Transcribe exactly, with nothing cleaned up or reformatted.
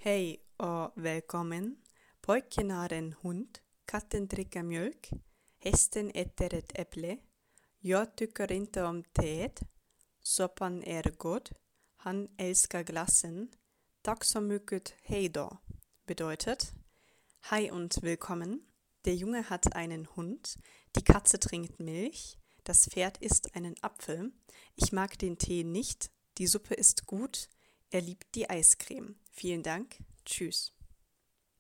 Hej och välkommen. Pojken har en hund, katten dricker mjölk, hästen äter ett äpple. Jag tycker inte om teet. Soppan är god. Han älskar glassen. Tack så mycket, hej då. Bedeutet, hi und willkommen. Der Junge hat einen Hund, die Katze trinkt Milch, das Pferd isst einen Apfel. Ich mag den Tee nicht, die Suppe ist gut, er liebt die Eiscreme. Vielen Dank, tschüss.